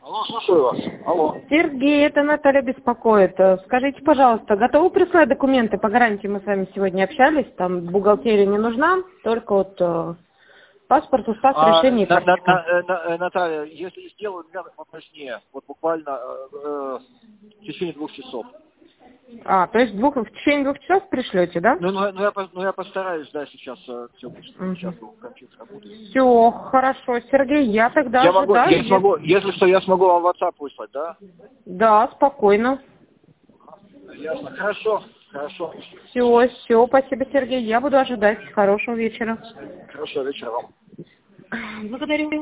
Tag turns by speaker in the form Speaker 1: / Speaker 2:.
Speaker 1: Алло, слушаю вас. Алло.
Speaker 2: Сергей, это Наталья беспокоит. Скажите, пожалуйста, готовы прислать документы по гарантии? Мы с вами сегодня общались, там бухгалтерия не нужна, только вот паспорт, устав, решение и карточка.
Speaker 1: Наталья, если сделают, для попроснее, вот буквально в течение 2 часов.
Speaker 2: То есть в течение 2 часов пришлете, да?
Speaker 1: Я постараюсь, да, сейчас все быстро, сейчас компьютер работает.
Speaker 2: Все, хорошо, Сергей, я тогда ожидаю.
Speaker 1: Если что, я смогу вам в WhatsApp выслать, да?
Speaker 2: Да, спокойно.
Speaker 1: Ясно, хорошо.
Speaker 2: Все, спасибо, Сергей, я буду ожидать. Хорошего вечера.
Speaker 1: Хорошего вечера вам.
Speaker 2: Благодарю.